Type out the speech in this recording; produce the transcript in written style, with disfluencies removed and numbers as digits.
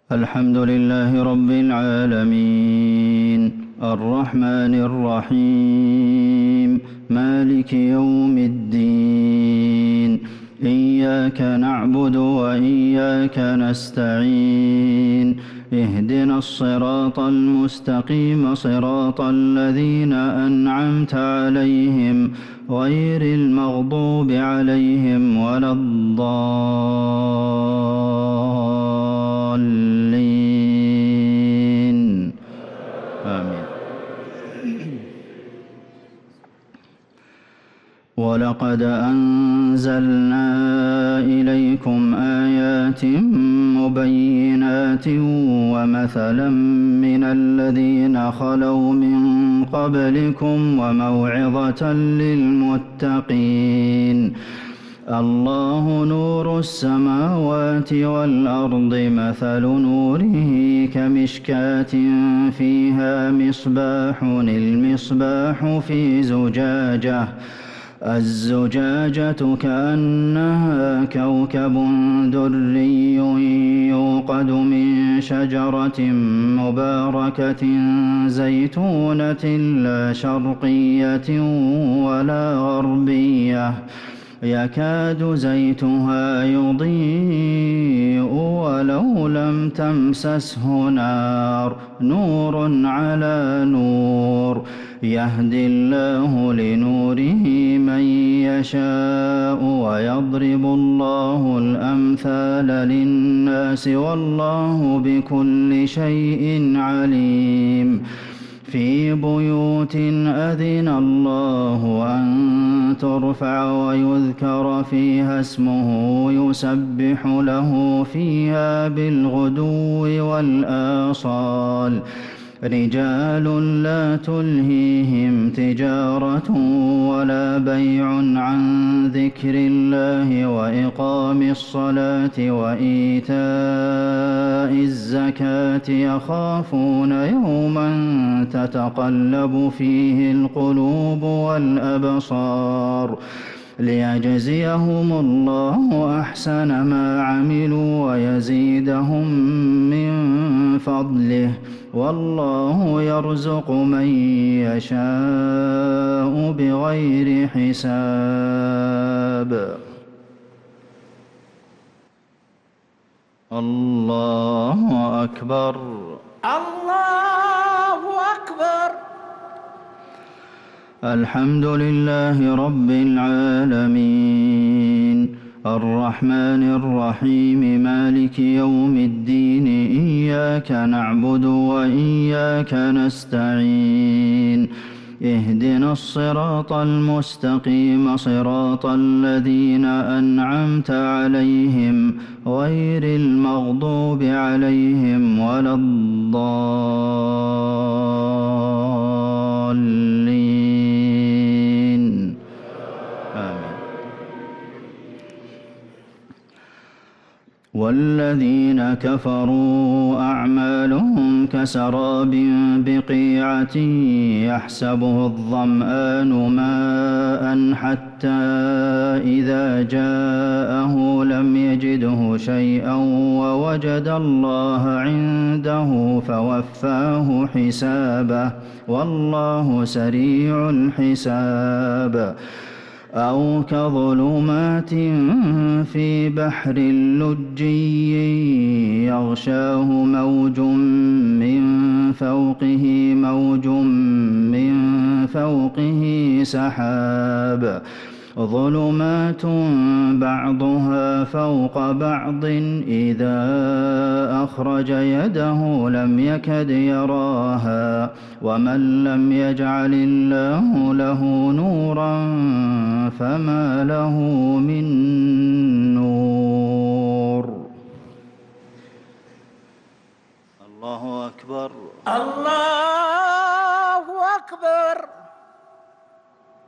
الحمد لله رب العالمين الرحمن الرحيم مالك يوم الدين إياك نعبد وإياك نستعين اهدنا الصراط المستقيم صراط الذين أنعمت عليهم غير المغضوب عليهم ولا الضالين آمين. ولقد أنزلنا إليكم آيات مبينات ومثلا من الذين خلوا من قبلكم وموعظة للمتقين. الله نور السماوات والأرض مثل نوره كمشكاة فيها مصباح المصباح في زجاجة الزجاجة كأنها كوكب دري يوقد من شجرة مباركة زيتونة لا شرقية ولا غربية يكاد زيتها يضيء ولو لم تمسسه نار نور على نور يهدي الله لنوره من يشاء ويضرب الله الأمثال للناس والله بكل شيء عليم. في بيوت أذن الله أن ترفع ويذكر فيها اسمه يسبح له فيها بالغدو والآصال رجال لا تلهيهم تجارة ولا بيع عن ذكر الله وإقام الصلاة وإيتاء الزكاة يخافون يوما تتقلب فيه القلوب والأبصار ليجزيهم الله أحسن ما عملوا ويزيدهم من فضله والله يرزق من يشاء بغير حساب. الله أكبر الله أكبر. الحمد لله رب العالمين الرحمن الرحيم مالك يوم الدين إياك نعبد وإياك نستعين اهدنا الصراط المستقيم صراط الذين أنعمت عليهم غير المغضوب عليهم ولا الضالين آمين. والذين كفروا أعمالهم كسراب بقيعة يحسبه الظمآن ماء حتى إذا جاءه لم يجده شيئا ووجد الله عنده فوفاه حسابه والله سريع الحساب. أو كظلمات في بحر لجي يغشاه موج من فوقه موج من فوقه سحاب ظلمات بعضها فوق بعض إذا أخرج يده لم يكد يراها ومن لم يجعل الله له نورا فما له من نور.